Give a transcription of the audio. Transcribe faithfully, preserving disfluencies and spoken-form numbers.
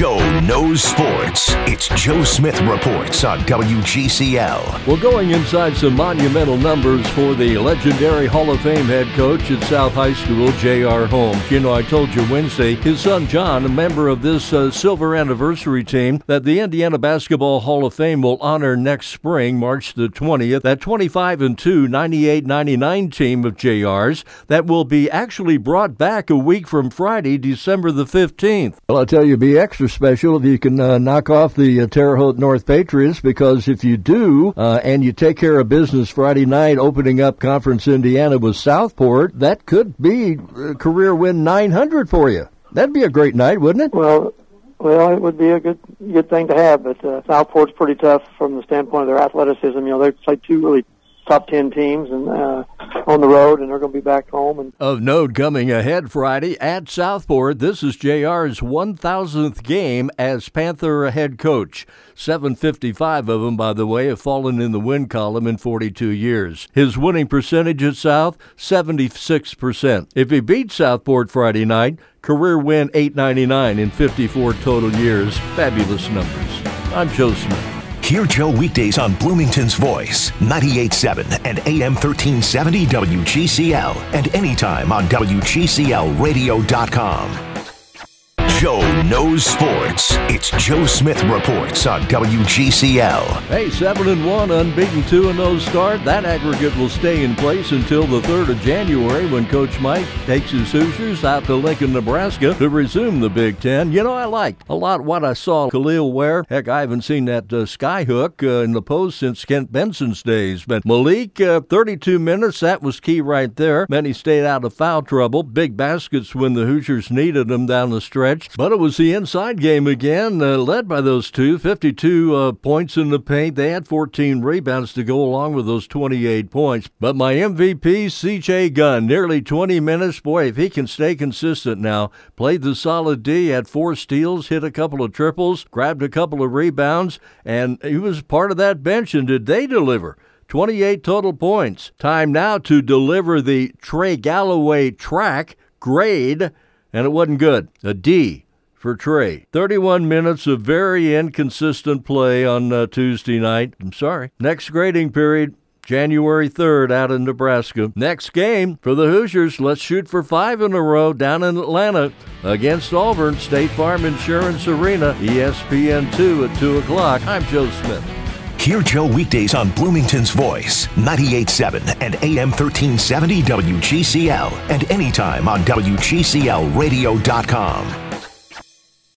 Joe knows sports. It's Joe Smith Reports on W G C L. We're going inside some monumental numbers for the legendary Hall of Fame head coach at South High School, J R. Holmes. You know, I told you Wednesday, his son John, a member of this uh, silver anniversary team that the Indiana Basketball Hall of Fame will honor next spring, March the twentieth. That twenty-five and two, ninety-eight ninety-nine team of J R's that will be actually brought back a week from Friday, December the fifteenth. Well, I'll tell you, be extra special if you can uh, knock off the uh, Terre Haute North Patriots, because if you do, uh, and you take care of business Friday night, opening up Conference Indiana with Southport, that could be a career win nine hundred for you. That'd be a great night, wouldn't it? Well, well, it would be a good good thing to have, but uh, Southport's pretty tough from the standpoint of their athleticism. You know, they play two really top ten teams and uh, on the road, and they're going to be back home. And of note, coming ahead Friday at Southport, this is J R's one thousandth game as Panther head coach. seven fifty-five of them, by the way, have fallen in the win column in forty-two years. His winning percentage at South, seventy-six percent. If he beats Southport Friday night, career win eight ninety-nine in fifty-four total years. Fabulous numbers. I'm Joe Smith. Hear Joe weekdays on Bloomington's Voice, ninety-eight point seven and A M thirteen seventy W G C L, and anytime on W G C L radio dot com. Joe knows sports. It's Joe Smith Reports on W G C L. Hey, seven and one, unbeaten two and oh start. That aggregate will stay in place until the third of January when Coach Mike takes his Hoosiers out to Lincoln, Nebraska to resume the Big Ten. You know, I like a lot what I saw Khalil Ware. Heck, I haven't seen that uh, sky hook uh, in the post since Kent Benson's days. But Malik, uh, thirty-two minutes, that was key right there. Then he stayed out of foul trouble. Big baskets when the Hoosiers needed them down the stretch. But it was the inside game again, uh, led by those two, fifty-two uh, points in the paint. They had fourteen rebounds to go along with those twenty-eight points. But my M V P, C J Gunn, nearly twenty minutes. Boy, if he can stay consistent now, played the solid D, had four steals, hit a couple of triples, grabbed a couple of rebounds, and he was part of that bench. And did they deliver? twenty-eight total points. Time now to deliver the Trey Galloway track grade, and it wasn't good. A D for Trey. thirty-one minutes of very inconsistent play on uh, Tuesday night. I'm sorry. Next grading period, January third out in Nebraska. Next game for the Hoosiers, let's shoot for five in a row down in Atlanta against Auburn, State Farm Insurance Arena, E S P N two at two o'clock. I'm Joe Smith. Hear Joe weekdays on Bloomington's Voice, ninety-eight point seven and A M thirteen seventy W G C L, and anytime on W G C L radio dot com.